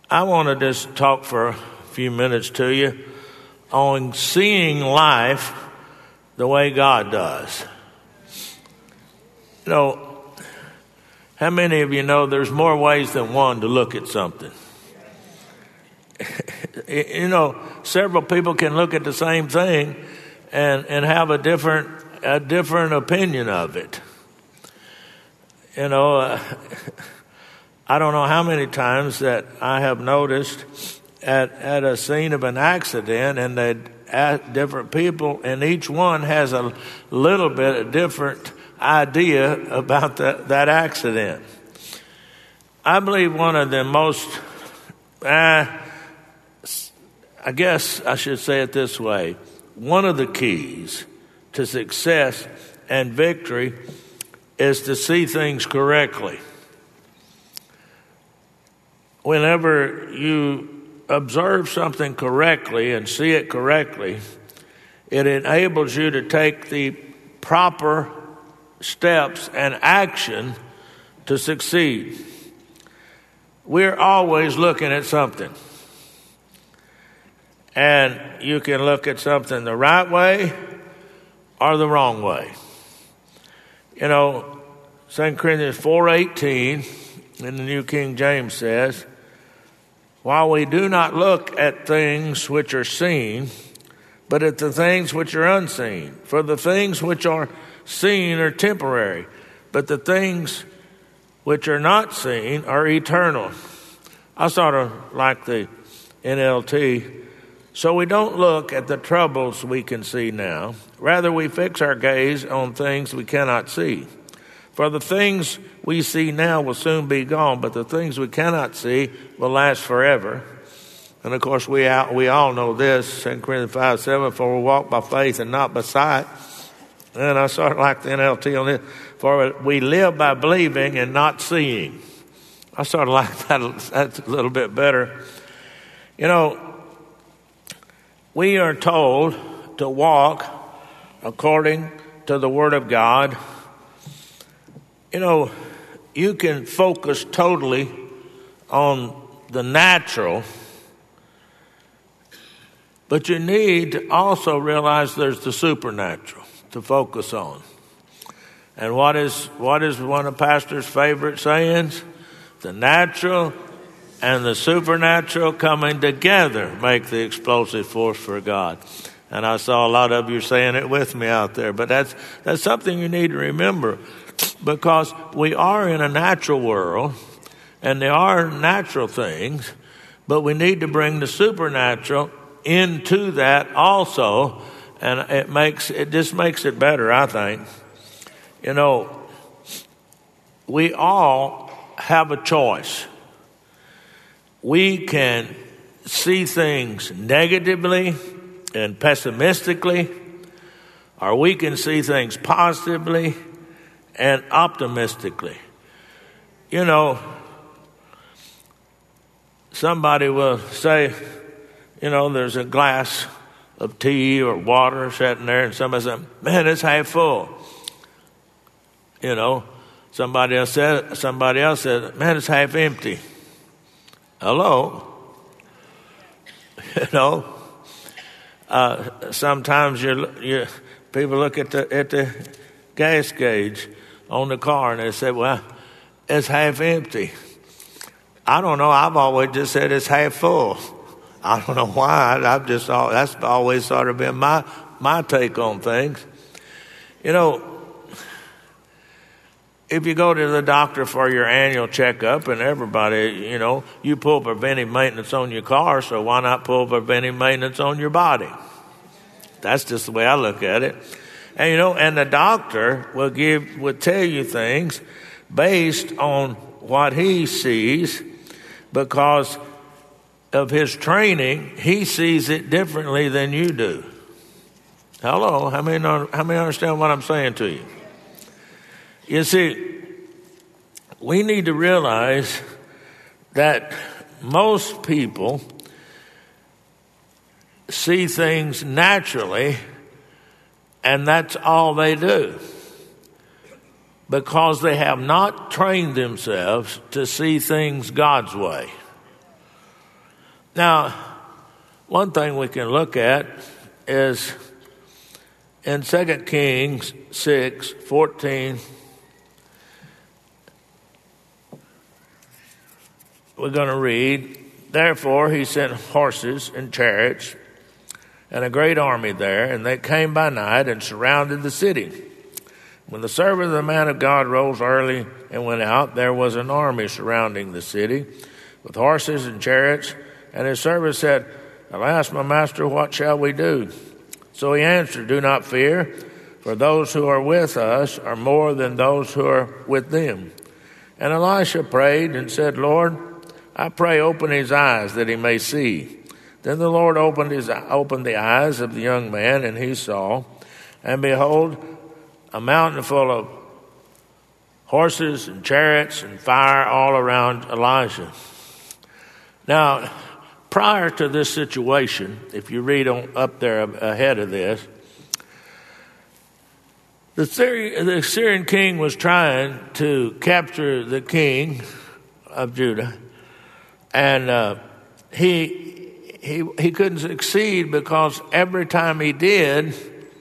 I want to just talk for a few minutes to you on seeing life the way God does. You know, how many of you know there's more ways than one to look at something? You know, several people can look at the same thing and have a different opinion of it. You know, I don't know how many times that I have noticed at a scene of an accident, and they ask different people, and each one has a little bit of different idea about that accident. I believe one of the most, I guess I should say it this way, one of the keys to success and victory is to see things correctly. Whenever you observe something correctly and see it correctly, it enables you to take the proper steps and action to succeed. We're always looking at something. And you can look at something the right way or the wrong way. You know, 2 Corinthians 4:18 in the New King James says, while we do not look at things which are seen, but at the things which are unseen. For the things which are seen are temporary, but the things which are not seen are eternal. I sort of like the NLT. So we don't look at the troubles we can see now. Rather, we fix our gaze on things we cannot see. For the things we see now will soon be gone, but the things we cannot see will last forever. And of course, we all know this, 2 Corinthians 5:7, for we walk by faith and not by sight. And I sort of like the NLT on this, for we live by believing and not seeing. I sort of like that. That's a little bit better. You know, we are told to walk according to the Word of God. You know, you can focus totally on the natural, but you need to also realize there's the supernatural to focus on. And what is one of Pastor's favorite sayings? The natural and the supernatural coming together make the explosive force for God. And I saw a lot of you saying it with me out there, but that's something you need to remember. Because we are in a natural world, and there are natural things, but we need to bring the supernatural into that also, and it just makes it better, I think. You know, we all have a choice. We can see things negatively and pessimistically, or we can see things positively and optimistically. You know, somebody will say, you know, there's a glass of tea or water sitting there, and somebody says, man, it's half full. You know, somebody else said, man, it's half empty. Hello? You know, sometimes people look at the gas gauge on the car and they say, well, it's half empty. I don't know. I've always just said it's half full. I don't know why. That's always sort of been my take on things. You know, if you go to the doctor for your annual checkup, and everybody, you know, you pull preventive maintenance on your car, so why not pull preventive maintenance on your body? That's just the way I look at it. And you know, and the doctor will tell you things based on what he sees, because of his training. He sees it differently than you do. Hello, how many understand what I'm saying to you? You see, we need to realize that most people see things naturally, and that's all they do, because they have not trained themselves to see things God's way. Now, one thing we can look at is in 2 Kings 6:14, we're going to read, "Therefore he sent horses and chariots and a great army there, and they came by night and surrounded the city. When the servant of the man of God rose early and went out, there was an army surrounding the city with horses and chariots. And his servant said, 'Alas, my master, what shall we do?' So he answered, 'Do not fear, for those who are with us are more than those who are with them.' And Elisha prayed and said, 'Lord, I pray, open his eyes that he may see.' Then the Lord opened the eyes of the young man, and he saw, and behold, a mountain full of horses and chariots and fire all around Elijah." Now, prior to this situation, if you read on up there ahead of this, the Syrian king was trying to capture the king of Judah, and he couldn't succeed because every time he did,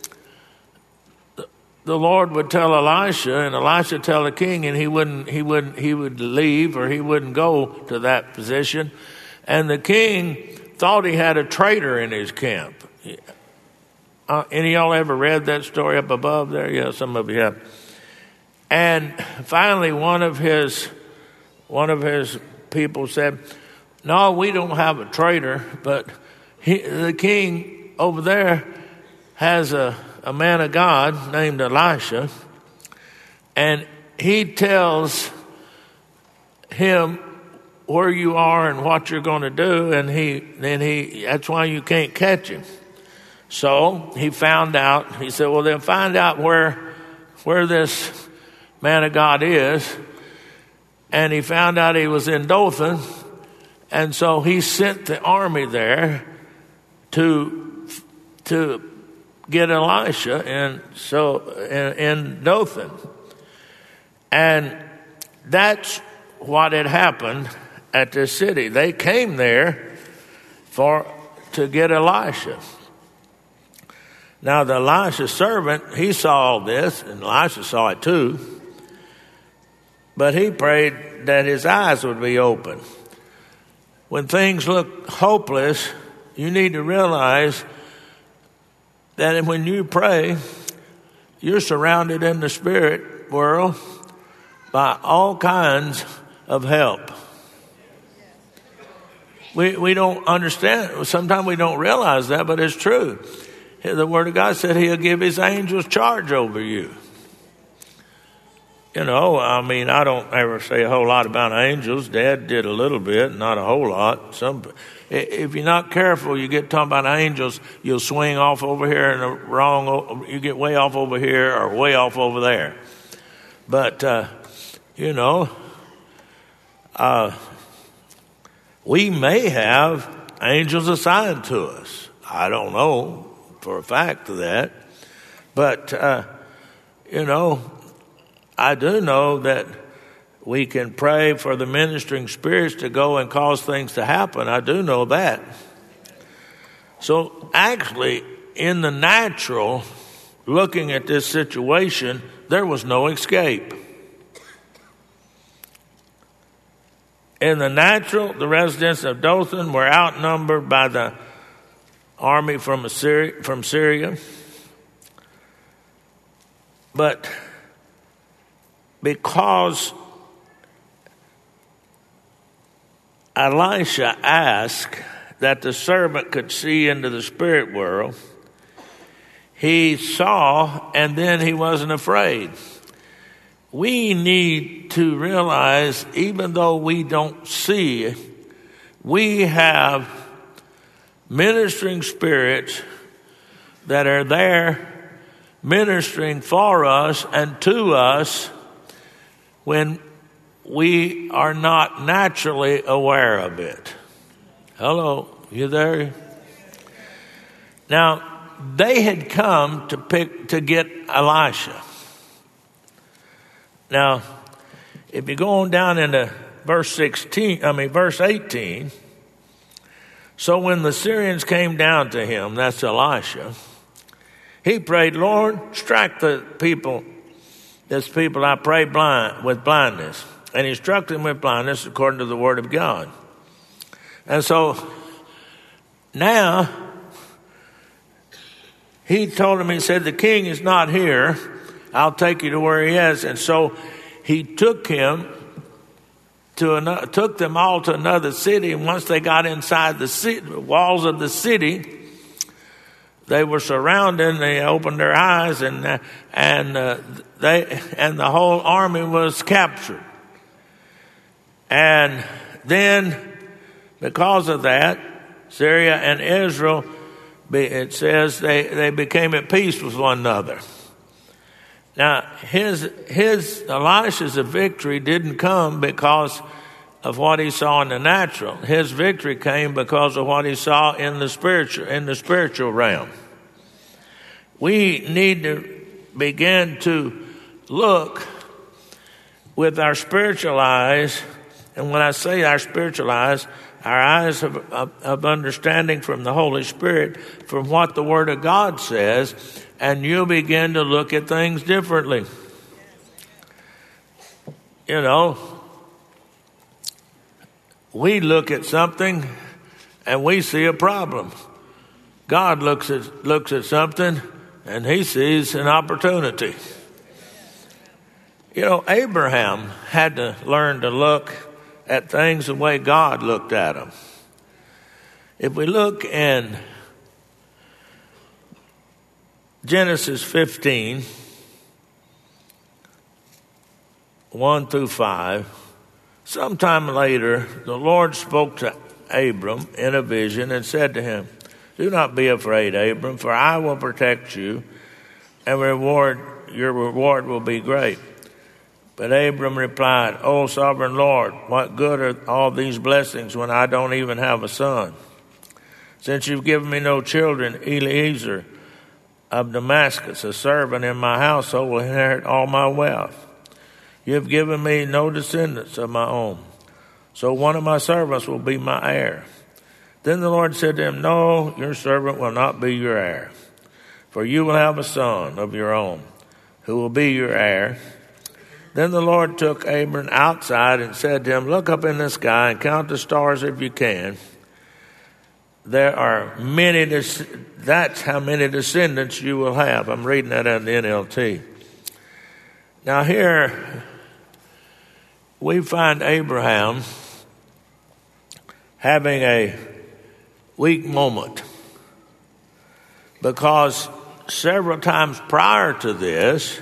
the Lord would tell Elisha, and Elisha tell the king, and he would leave, or he wouldn't go to that position. And the king thought he had a traitor in his camp. Any of y'all ever read that story up above there? Yeah, some of you have. And finally, one of his people said, "No, we don't have a traitor, but the king over there has a man of God named Elisha, and he tells him where you are and what you're going to do, and that's why you can't catch him." So he found out. He said, "Well, then find out where this man of God is." And he found out he was in Dothan, and so he sent the army there to get Elisha, and so in Dothan, and that's what had happened at this city. They came there to get Elisha. Now the Elisha servant, he saw all this, and Elisha saw it too, but he prayed that his eyes would be open. When things look hopeless, you need to realize that when you pray, you're surrounded in the spirit world by all kinds of help. We don't understand. Sometimes we don't realize that, but it's true. The Word of God said He'll give His angels charge over you. You know, I mean, I don't ever say a whole lot about angels. Dad did a little bit, not a whole lot. If you're not careful, you get talking about angels, you'll swing off over here in the wrong. You get way off over here or way off over there. But we may have angels assigned to us. I don't know for a fact of that. But, I do know that we can pray for the ministering spirits to go and cause things to happen. I do know that. So actually, in the natural, looking at this situation, there was no escape. In the natural, the residents of Dothan were outnumbered by the army from Syria. But because Elisha asked that the servant could see into the spirit world, he saw, and then he wasn't afraid. We need to realize, even though we don't see, we have ministering spirits that are there ministering for us and to us when we are not naturally aware of it. Hello, you there? Now, they had come to get Elisha. Now, if you go on down into verse 18, So when the Syrians came down to him, that's Elisha, he prayed, Lord, strike this people I pray with blindness. And he struck them with blindness according to the word of God. And so now he told him, he said, the king is not here. I'll take you to where he is. And so he took them all to another city. And once they got inside the walls of the city, they were surrounded. They opened their eyes, and the whole army was captured. And then, because of that, Syria and Israel, it says they became at peace with one another. Now, Elisha's victory didn't come because of what he saw in the natural. His victory came because of what he saw in the spiritual realm. We need to begin to look with our spiritual eyes. And when I say our spiritual eyes, our eyes of understanding from the Holy Spirit, from what the Word of God says, and you'll begin to look at things differently. You know, we look at something and we see a problem. God looks at something and he sees an opportunity. You know, Abraham had to learn to look at things the way God looked at them. If we look in Genesis 15, 1 through 5, sometime later, the Lord spoke to Abram in a vision and said to him, do not be afraid, Abram, for I will protect you, and your reward will be great. But Abram replied, O sovereign Lord, what good are all these blessings when I don't even have a son? Since you've given me no children, Eliezer of Damascus, a servant in my household, will inherit all my wealth. You have given me no descendants of my own, so one of my servants will be my heir. Then the Lord said to him, no, your servant will not be your heir, for you will have a son of your own, who will be your heir. Then the Lord took Abram outside and said to him, look up in the sky and count the stars if you can. There are many, that's how many descendants you will have. I'm reading that out of the NLT. Now here, we find Abraham having a weak moment, because several times prior to this,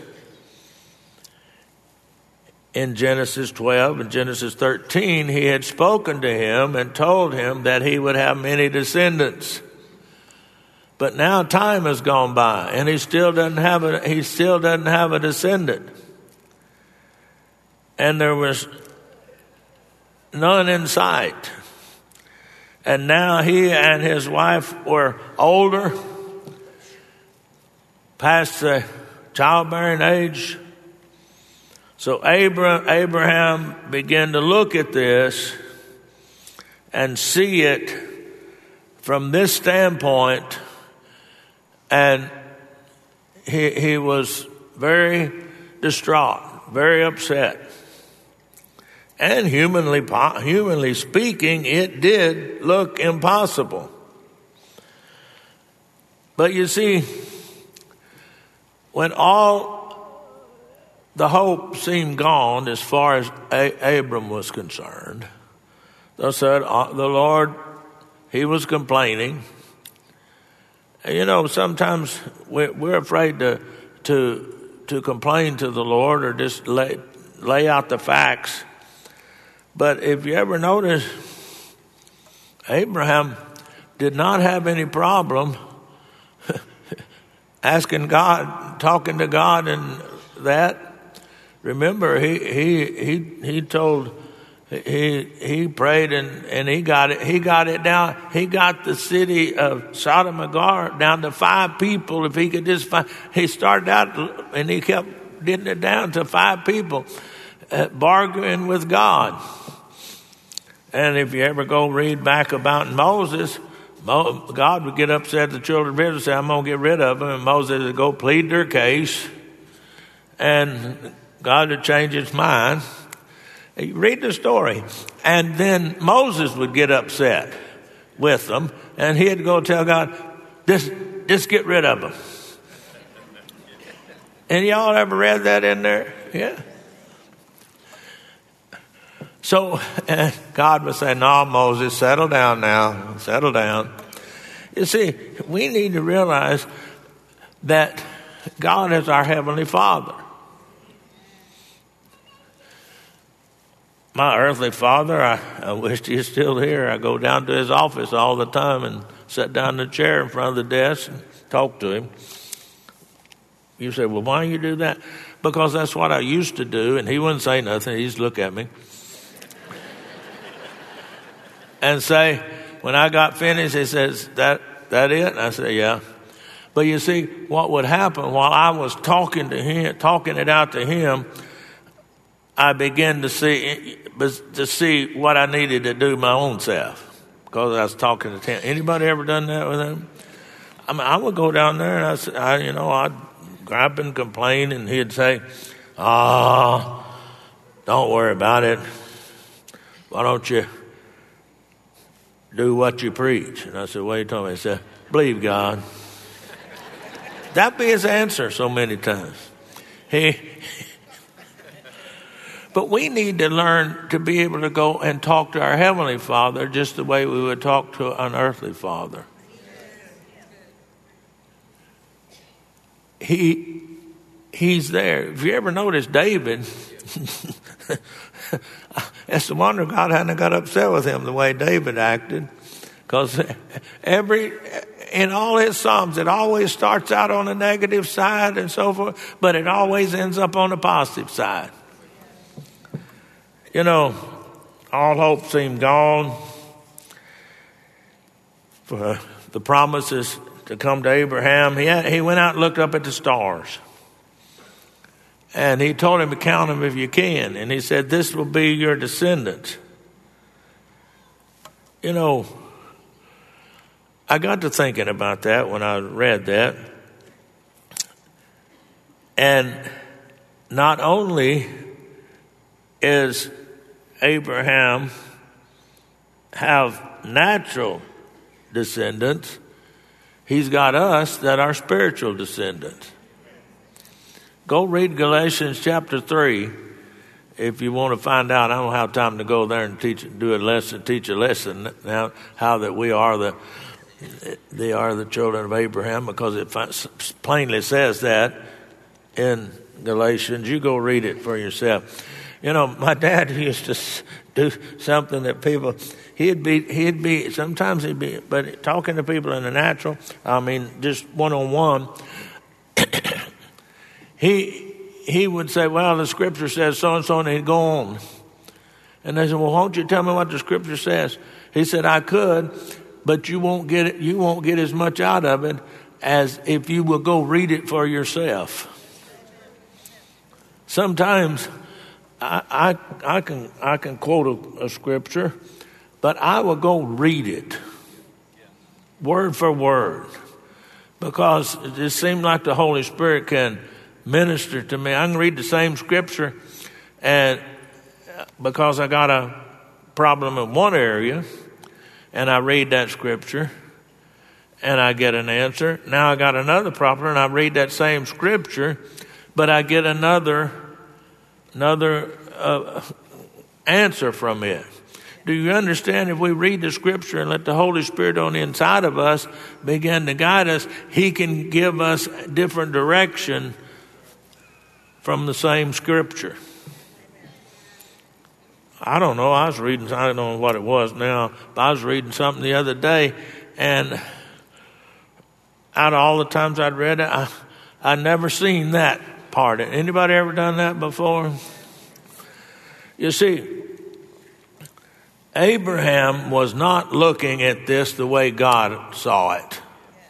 in Genesis 12 and Genesis 13, he had spoken to him and told him that he would have many descendants. But now time has gone by and he still doesn't have a descendant. And there was none in sight. And now he and his wife were older, past the childbearing age. So Abraham began to look at this and see it from this standpoint, and he was very distraught, very upset. And humanly speaking, it did look impossible. But you see, when all the hope seemed gone as far as Abram was concerned, they said, the Lord, he was complaining. And you know, sometimes we're afraid to complain to the Lord or just lay out the facts. But if you ever notice, Abraham did not have any problem asking God, talking to God and that. Remember, he prayed and he got it down. He got the city of Sodom and Gomorrah down to 5 people. If he could just find, he started out and he kept getting it down to 5 people, bargaining with God. And if you ever go read back about Moses, God would get upset at the children of Israel and say, I'm going to get rid of them. And Moses would go plead their case. And God would change his mind. You read the story. And then Moses would get upset with them. And he'd go tell God, just get rid of them. And y'all ever read that in there? Yeah. So God would say, no, Moses, settle down now. Settle down. You see, we need to realize that God is our Heavenly Father. My earthly father, I wished he was still here. I go down to his office all the time and sit down in the chair in front of the desk and talk to him. You say, well, why do you do that? Because that's what I used to do, and he wouldn't say nothing. He'd just look at me and say, when I got finished, he says, that it? And I said, yeah. But you see, what would happen while I was talking it out to him, I began to see what I needed to do my own self, because I was talking to him. Anybody ever done that with him? I mean, I would go down there and I'd gripe and complain, and he'd say, don't worry about it. Why don't you do what you preach? And I said, what are you talking about? He said, believe God. That'd be his answer so many times. But we need to learn to be able to go and talk to our Heavenly Father just the way we would talk to an earthly father. He's there. If you ever notice David, it's a wonder God hadn't got upset with him the way David acted. Because in all his Psalms, it always starts out on the negative side and so forth, but it always ends up on the positive side. You know, all hope seemed gone for the promises to come to Abraham. He went out and looked up at the stars. And he told him to count them if you can. And he said, this will be your descendants. You know, I got to thinking about that when I read that. And not only is Abraham have natural descendants, he's got us that are spiritual descendants. Go read Galatians chapter 3 if you want to find out. I don't have time to go there and teach a lesson now how that they are the children of Abraham, because it plainly says that in Galatians. You go read it for yourself. You know, my dad used to do something that people, sometimes he'd be, but talking to people in the natural, I mean, just one-on-one, he would say, well, the scripture says so-and-so, and he'd go on. And they said, well, won't you tell me what the scripture says? He said, I could, but you won't get it. You won't get as much out of it as if you will go read it for yourself. Sometimes I can quote a scripture, but I will go read it word for word, because it seems like the Holy Spirit can minister to me. I can read the same scripture, and because I got a problem in one area, and I read that scripture, and I get an answer. Now I got another problem, and I read that same scripture, but I get another answer from it. Do you understand? If we read the scripture and let the Holy Spirit on the inside of us begin to guide us, he can give us different direction from the same scripture. I don't know. I don't know what it was now, but I was reading something the other day, and out of all the times I'd read it, I never seen that part. Anybody ever done that before? You see, Abraham was not looking at this the way God saw it.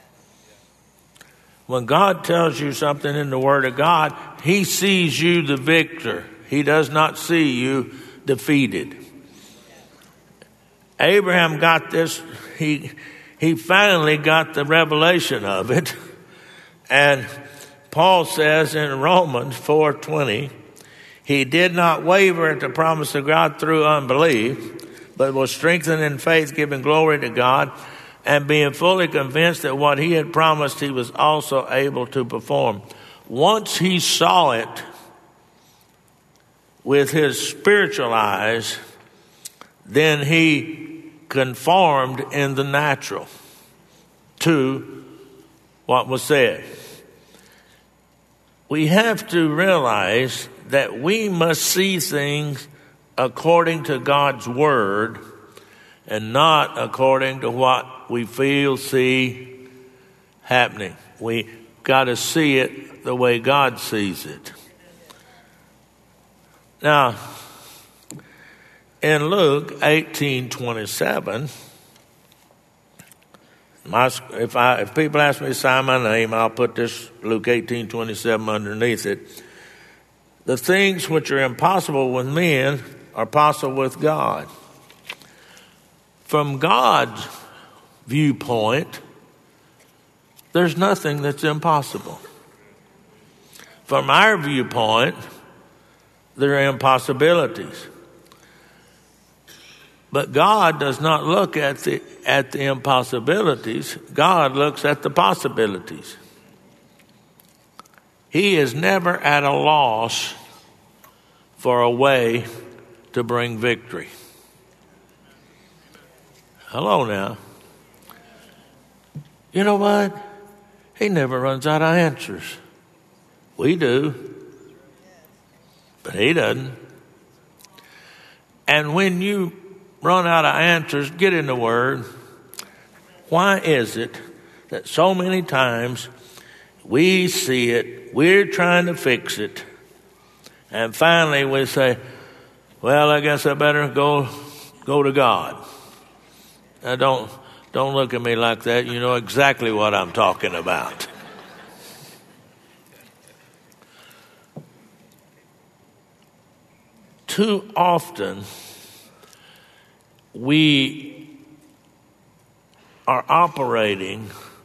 When God tells you something in the Word of God, he sees you the victor. He does not see you defeated. Abraham got this, he finally got the revelation of it. And Paul says in Romans 4:20, he did not waver at the promise of God through unbelief, but was strengthened in faith, giving glory to God, and being fully convinced that what he had promised he was also able to perform. Once he saw it with his spiritual eyes, then he conformed in the natural to what was said. We have to realize that we must see things according to God's word and not according to what we feel, see happening. We got to see it the way God sees it. Now, in Luke 18:27, if people ask me to sign my name, I'll put this Luke 18:27 underneath it. The things which are impossible with men are possible with God. From God's viewpoint, there's nothing that's impossible. From our viewpoint, there are impossibilities. But God does not look at the impossibilities. God looks at the possibilities. He is never at a loss for a way to bring victory. Hello now. You know what? He never runs out of answers. We do. But he doesn't. And when you run out of answers, get in the Word. Why is it that so many times we see it, we're trying to fix it, and finally we say, well, I guess I better go to God. Now don't look at me like that. You know exactly what I'm talking about. Too often, we are operating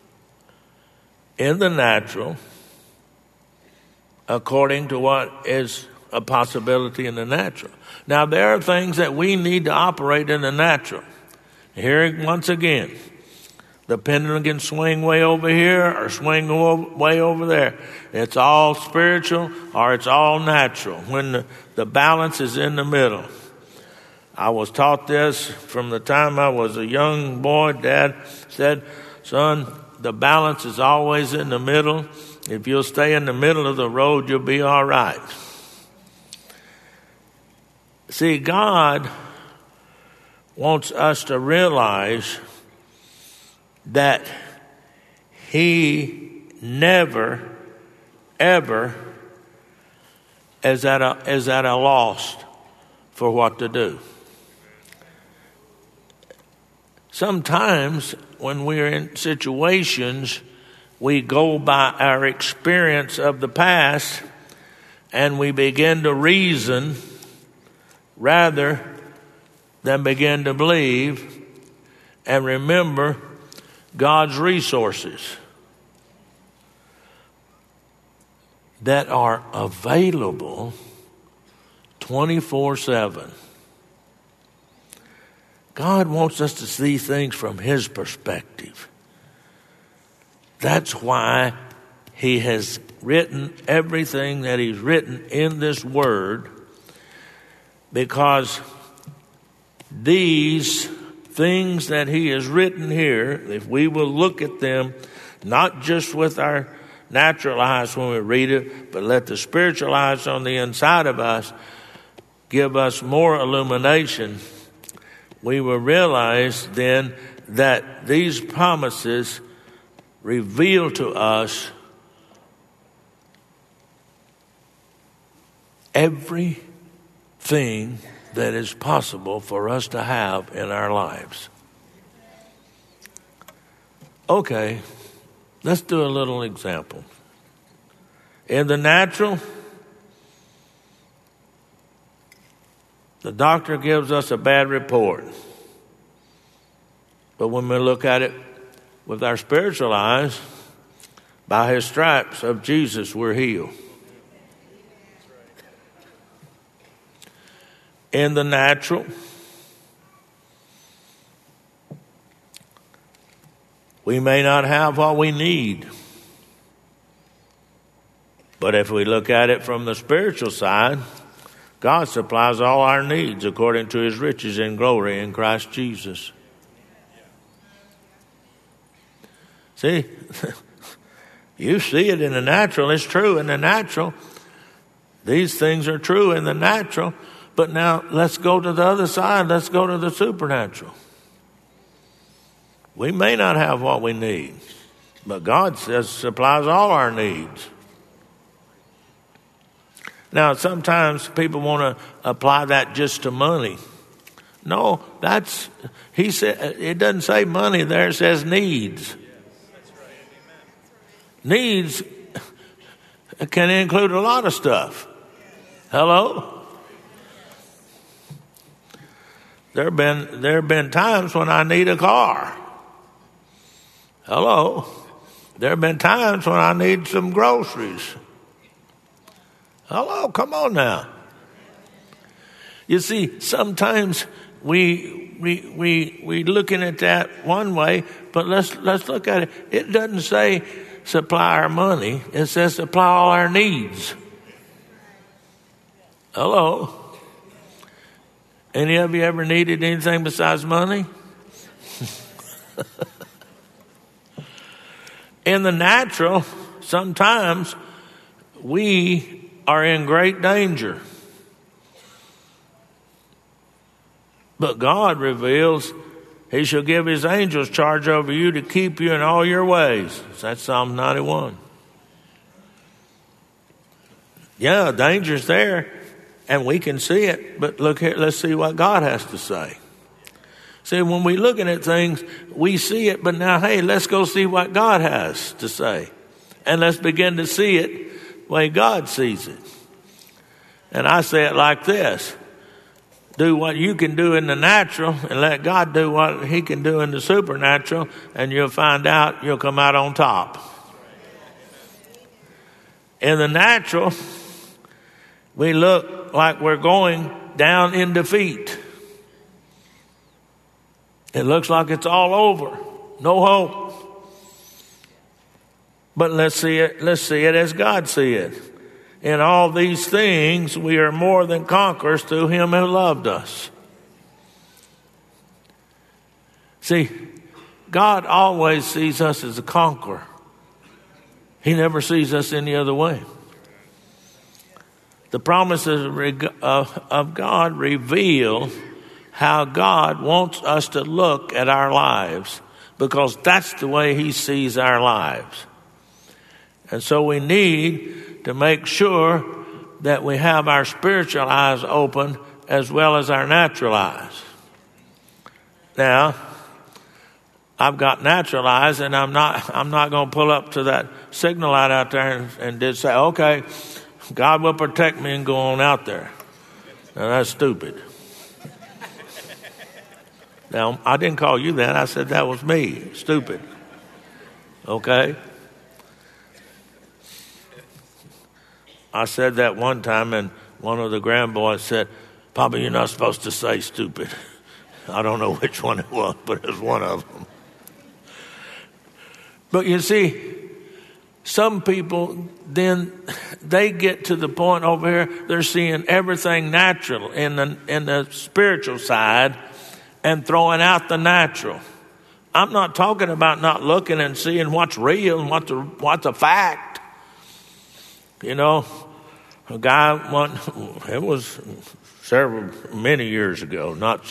in the natural according to what is a possibility in the natural. Now, there are things that we need to operate in the natural. Here, once again, the pendulum can swing way over here or swing way over there. It's all spiritual or it's all natural when the balance is in the middle. I was taught this from the time I was a young boy. Dad said, son, the balance is always in the middle. If you'll stay in the middle of the road, you'll be all right. See, God wants us to realize that He never, ever is at a loss for what to do. Sometimes when we're in situations, we go by our experience of the past and we begin to reason rather than begin to believe and remember God's resources that are available 24/7. God wants us to see things from His perspective. That's why He has written everything that He's written in this Word, because these things that He has written here, if we will look at them, not just with our natural eyes when we read it, but let the spiritual eyes on the inside of us give us more illumination, we will realize then that these promises reveal to us everything that is possible for us to have in our lives. Okay, let's do a little example. In the natural, the doctor gives us a bad report. But when we look at it with our spiritual eyes, by his stripes of Jesus, we're healed. In the natural, we may not have what we need. But if we look at it from the spiritual side, God supplies all our needs according to his riches in glory in Christ Jesus. See, you see it in the natural. It's true in the natural. These things are true in the natural. But now let's go to the other side. Let's go to the supernatural. We may not have what we need, but God says supplies all our needs. Now, sometimes people want to apply that just to money. No, he said, it doesn't say money there, it says needs. Needs can include a lot of stuff. Hello? There have been times when I need a car. Hello? There have been times when I need some groceries. Hello, come on now. You see, sometimes we looking at that one way, but let's look at it. It doesn't say supply our money. It says supply all our needs. Hello. Any of you ever needed anything besides money? In the natural, sometimes we are in great danger. But God reveals he shall give his angels charge over you to keep you in all your ways. That's Psalm 91. Yeah, danger's there, and we can see it. But look here, let's see what God has to say. See, when we're looking at things, we see it, but now, hey, let's go see what God has to say. And let's begin to see it the way God sees it. And I say it like this. Do what you can do in the natural and let God do what he can do in the supernatural, and you'll find out you'll come out on top. In the natural, we look like we're going down in defeat. It looks like it's all over. No hope. But let's see it as God sees it. In all these things, we are more than conquerors through him who loved us. See, God always sees us as a conqueror. He never sees us any other way. The promises of God reveal how God wants us to look at our lives, because that's the way he sees our lives. And so we need to make sure that we have our spiritual eyes open as well as our natural eyes. Now, I've got natural eyes, and I'm not going to pull up to that signal light out there and just say, okay, God will protect me and go on out there. Now, that's stupid. Now, I didn't call you that. I said that was me. Stupid. Okay? I said that one time, and one of the grandboys said, Papa, you're not supposed to say stupid. I don't know which one it was, but it was one of them. But you see, some people, then they get to the point over here, they're seeing everything natural in the spiritual side and throwing out the natural. I'm not talking about not looking and seeing what's real and what's a fact. You know, a guy, it was many years ago.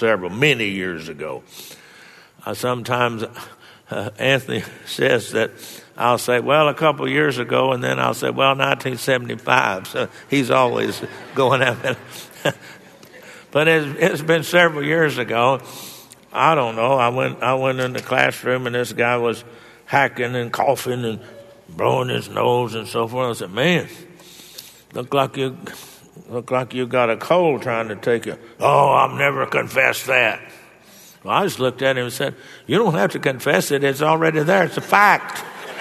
Sometimes Anthony says that I'll say, well, a couple of years ago, and then I'll say, well, 1975. So he's always going at it. But it's been several years ago. I don't know. I went in the classroom, and this guy was hacking and coughing and blowing his nose and so forth. I said, man, look like you got a cold trying to take you. Oh, I'll never confess that. Well, I just looked at him and said, you don't have to confess it. It's already there. It's a fact.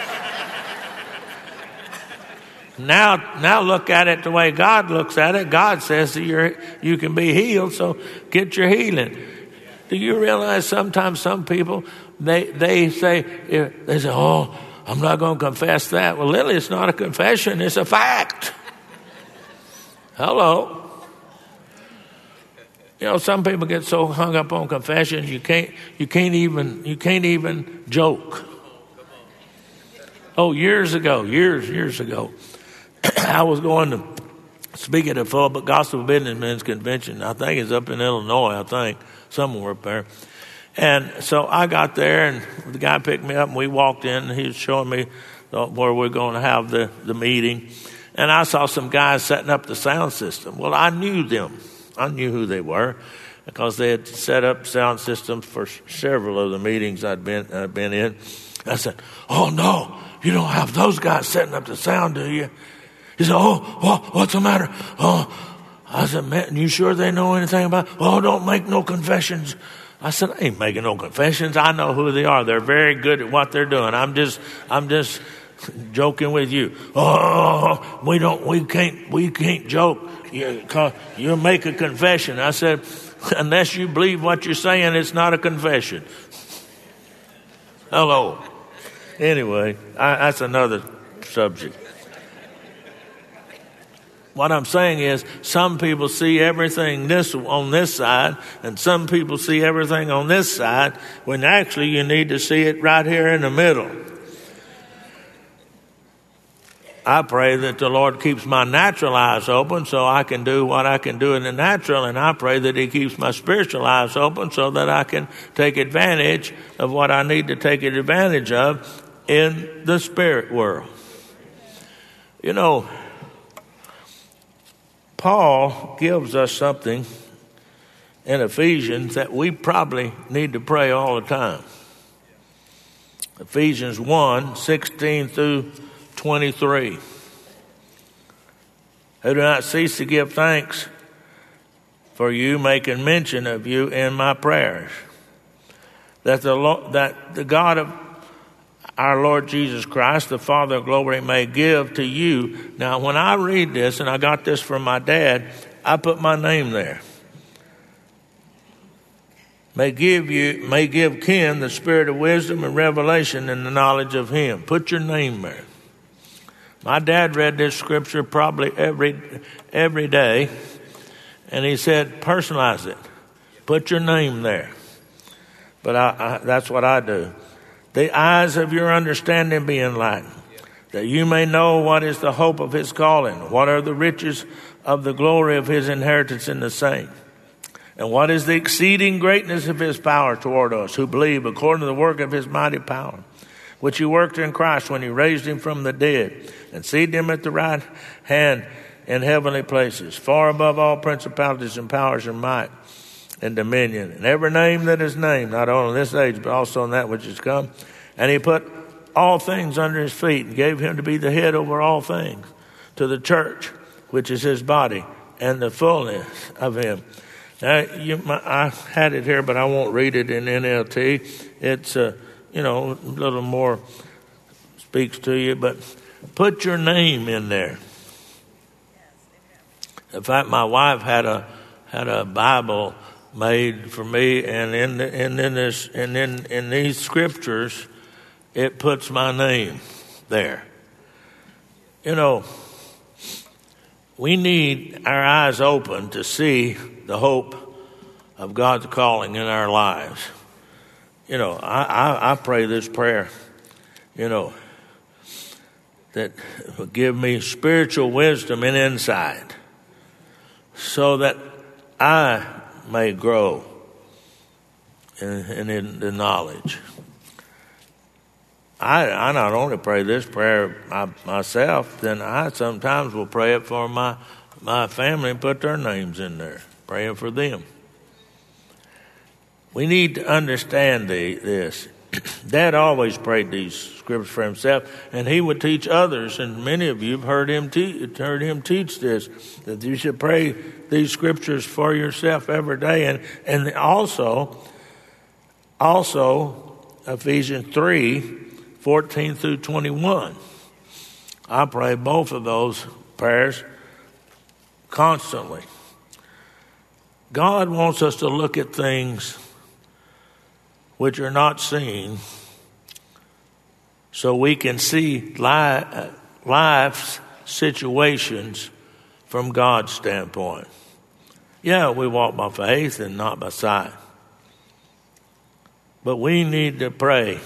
Now look at it the way God looks at it. God says that you can be healed, so get your healing. Do you realize sometimes some people, they say, oh, I'm not going to confess that. Well, Lily, it's not a confession. It's a fact. Hello. You know, some people get so hung up on confessions, you can't even joke. Oh, years ago, I was going to speak at a full Gospel Businessmen's Convention. I think it's up in Illinois, somewhere up there. And so I got there, and the guy picked me up, and we walked in, and he was showing me where we're going to have the meeting. And I saw some guys setting up the sound system. Well, I knew them. I knew who they were because they had set up sound systems for several of the meetings I'd been in. I said, oh, no, you don't have those guys setting up the sound, do you? He said, oh, what's the matter? Oh, I said, man, you sure they know anything about it? Oh, don't make no confessions. I said, I ain't making no confessions. I know who they are. They're very good at what they're doing. I'm just joking with you. Oh, we can't joke. You make a confession. I said, unless you believe what you're saying, it's not a confession. Hello. Anyway, that's another subject. What I'm saying is some people see everything on this side, and some people see everything on this side, when actually you need to see it right here in the middle. I pray that the Lord keeps my natural eyes open so I can do what I can do in the natural, and I pray that He keeps my spiritual eyes open so that I can take advantage of what I need to take advantage of in the spirit world. You know, Paul gives us something in Ephesians that we probably need to pray all the time. Ephesians 1:16 through 23. Who do not cease to give thanks for you, making mention of you in my prayers, that the God of our Lord Jesus Christ, the Father of glory, may give to you. Now, when I read this, and I got this from my dad, I put my name there. May give Ken the spirit of wisdom and revelation in the knowledge of Him. Put your name there. My dad read this scripture probably every day, and he said, personalize it. Put your name there. But that's what I do. The eyes of your understanding be enlightened, that you may know what is the hope of His calling, what are the riches of the glory of His inheritance in the saints, and what is the exceeding greatness of His power toward us who believe, according to the work of His mighty power, which He worked in Christ when He raised Him from the dead and seated Him at the right hand in heavenly places, far above all principalities and powers and might and dominion, and every name that is named, not only in this age, but also in that which is come. And He put all things under His feet and gave Him to be the head over all things to the church, which is His body, and the fullness of Him. Now, I had it here, but I won't read it in NLT. It's, a little more speaks to you, but put your name in there. In fact, my wife had a Bible made for me, and in these scriptures, it puts my name there. You know, we need our eyes open to see the hope of God's calling in our lives. You know, I pray this prayer, that will give me spiritual wisdom and insight so that I may grow in the knowledge. I not only pray this prayer myself, then I sometimes will pray it for my family and put their names in there, praying for them. We need to understand this. Dad always prayed these scriptures for himself, and he would teach others, and many of you have heard him teach this, that you should pray these scriptures for yourself every day. And also, Also, Ephesians 3:14 through 21. I pray both of those prayers constantly. God wants us to look at things which are not seen so we can see life's situations from God's standpoint. Yeah, we walk by faith and not by sight. But we need to pray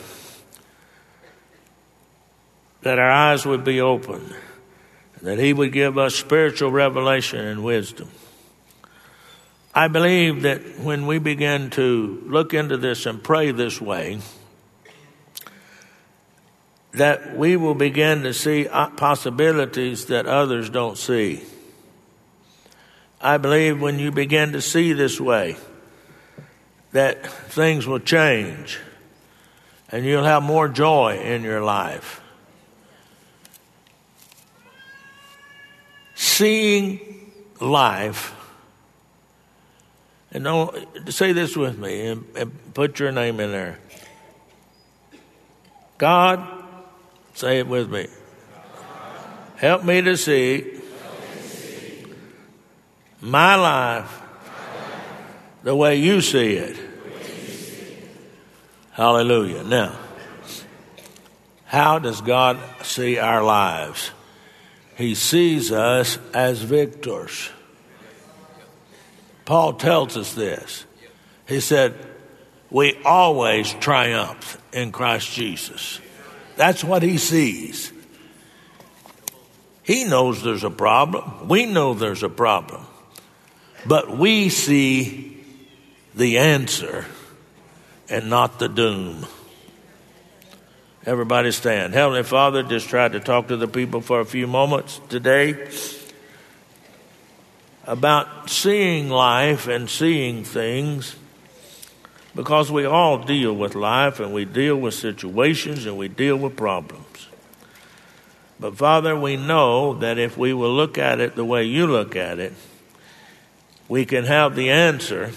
that our eyes would be opened, that He would give us spiritual revelation and wisdom. I believe that when we begin to look into this and pray this way, that we will begin to see possibilities that others don't see. I believe when you begin to see this way, that things will change and you'll have more joy in your life. Seeing life, and don't say this with me and put your name in there. God, say it with me. Help me to see my life the way you see it. Hallelujah. Now, how does God see our lives? He sees us as victors. Paul tells us this. He said, we always triumph in Christ Jesus. That's what he sees. He knows there's a problem. We know there's a problem. But we see the answer and not the doom. Everybody stand. Heavenly Father, just tried to talk to the people for a few moments today about seeing life and seeing things, because we all deal with life and we deal with situations and we deal with problems. But Father, we know that if we will look at it the way you look at it, we can have the answer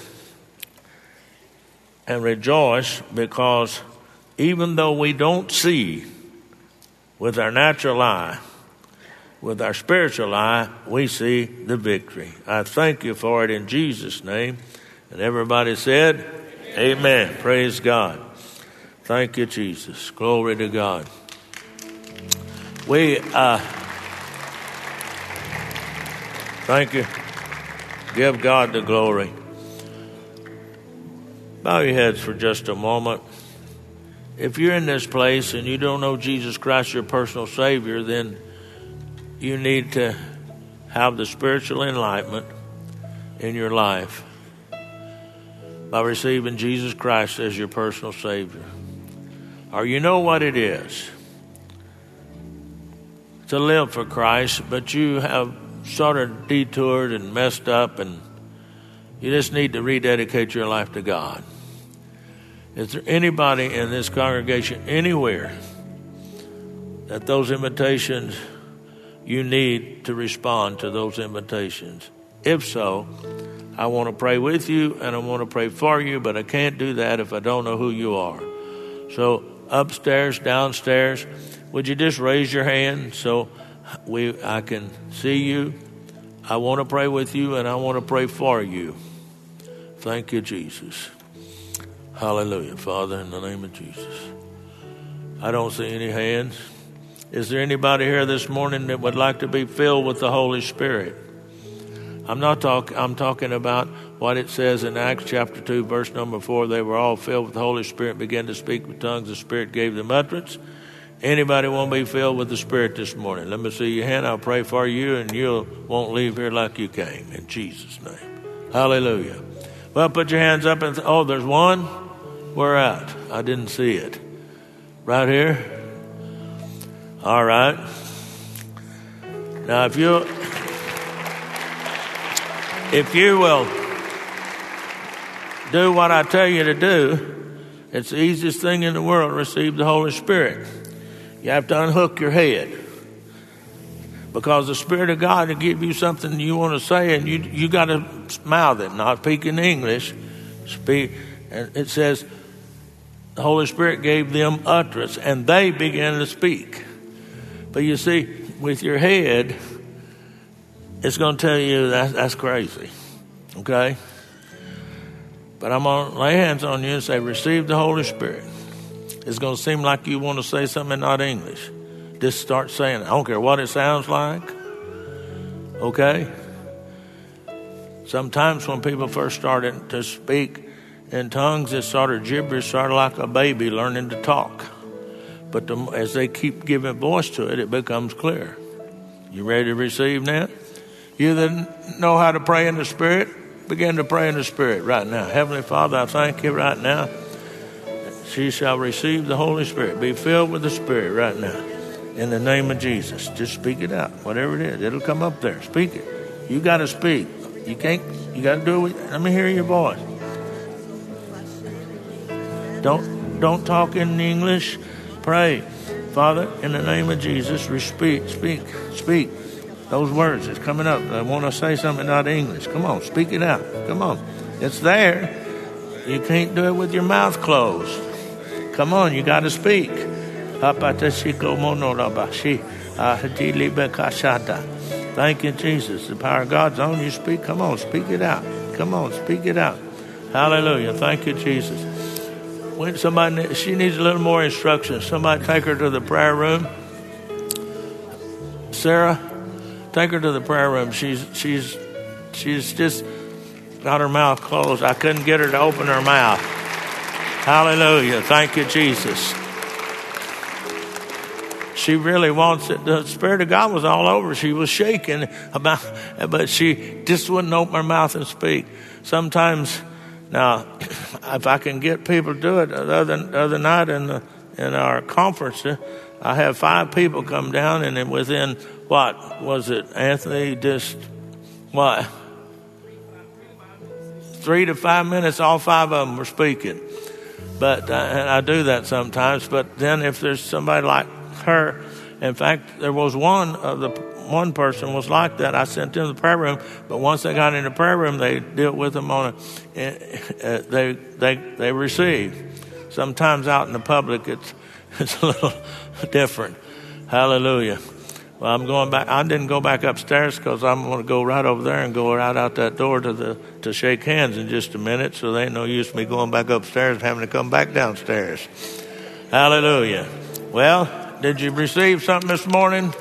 and rejoice, because even though we don't see with our natural eye, with our spiritual eye, we see the victory. I thank you for it in Jesus' name. And everybody said, Amen. Praise God. Thank you, Jesus. Glory to God. We, thank you. Give God the glory. Bow your heads for just a moment. If you're in this place and you don't know Jesus Christ, your personal Savior, then you need to have the spiritual enlightenment in your life by receiving Jesus Christ as your personal Savior. Or you know what it is to live for Christ, but you have sort of detoured and messed up, and you just need to rededicate your life to God. Is there anybody in this congregation anywhere that those invitations, you need to respond to those invitations? If so, I want to pray with you and I want to pray for you, but I can't do that if I don't know who you are. So upstairs, downstairs, would you just raise your hand so I can see you? I want to pray with you and I want to pray for you. Thank you, Jesus. Hallelujah. Father, in the name of Jesus. I don't see any hands. Is there anybody here this morning that would like to be filled with the Holy Spirit? I'm talking about what it says in Acts chapter 2, verse number 4. They were all filled with the Holy Spirit and began to speak with tongues. The Spirit gave them utterance. Anybody want to be filled with the Spirit this morning? Let me see your hand. I'll pray for you, and you won't leave here like you came. In Jesus' name. Hallelujah. Well, put your hands up and oh, there's one. Where at? I didn't see it. Right here? All right. Now, if you will do what I tell you to do, it's the easiest thing in the world to receive the Holy Spirit. You have to unhook your head, because the Spirit of God will give you something you want to say, and you got to mouth it, not speak in English. Speak, and it says, the Holy Spirit gave them utterance, and they began to speak. But you see, with your head, it's going to tell you that's crazy, okay? But I'm going to lay hands on you and say, receive the Holy Spirit. It's going to seem like you want to say something not English. Just start saying it. I don't care what it sounds like, okay? Sometimes when people first started to speak in tongues, it started gibberish, started like a baby learning to talk. But as they keep giving voice to it, it becomes clear. You ready to receive that? You that know how to pray in the Spirit, begin to pray in the Spirit right now. Heavenly Father, I thank you right now. She shall receive the Holy Spirit. Be filled with the Spirit right now. In the name of Jesus. Just speak it out. Whatever it is, it'll come up there. Speak it. You got to speak. You can't. You got to do it. Let me hear your voice. Don't talk in English. Pray. Father, in the name of Jesus, speak. Those words is coming up. I want to say something not English. Come on, speak it out. Come on. It's there. You can't do it with your mouth closed. Come on, you got to speak. Thank you, Jesus. The power of God's on you. Speak. Come on, speak it out. Come on, speak it out. Hallelujah. Thank you, Jesus. When she needs a little more instruction. Somebody take her to the prayer room. Sarah, take her to the prayer room. She's just got her mouth closed. I couldn't get her to open her mouth. Hallelujah. Thank you, Jesus. She really wants it. The Spirit of God was all over. She was shaking but she just wouldn't open her mouth and speak. Sometimes, now, if I can get people to do it, the other night in our conference, I had 5 people come down, and then within, what was it, Anthony, just, 3 to 5 minutes, all 5 of them were speaking. But and I do that sometimes. But then if there's somebody like her, in fact, there was one person was like that. I sent them to the prayer room, but once they got in the prayer room, they dealt with them on they received. Sometimes out in the public, it's a little different. Hallelujah. Well, I'm going back. I didn't go back upstairs because I'm going to go right over there and go right out that door to shake hands in just a minute. So there ain't no use me going back upstairs and having to come back downstairs. Hallelujah. Well, did you receive something this morning?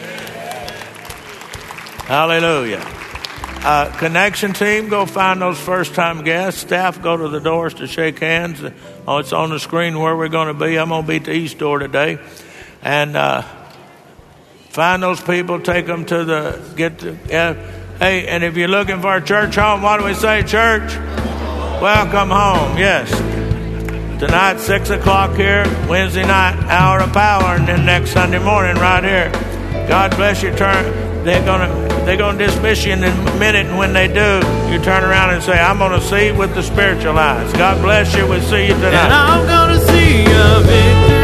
Hallelujah. Connection team, go find those first-time guests. Staff, go to the doors to shake hands. Oh, it's on the screen where we're going to be. I'm going to be at the east door today. And find those people, take them to hey, and if you're looking for a church home, what do we say, church? Welcome home, yes. Tonight, 6 o'clock here, Wednesday night, hour of power, and then next Sunday morning right here. God bless you. They're gonna dismiss you in a minute, and when they do, you turn around and say, I'm gonna see with the spiritual eyes. God bless you. We'll see you tonight. And I'm gonna see a victory.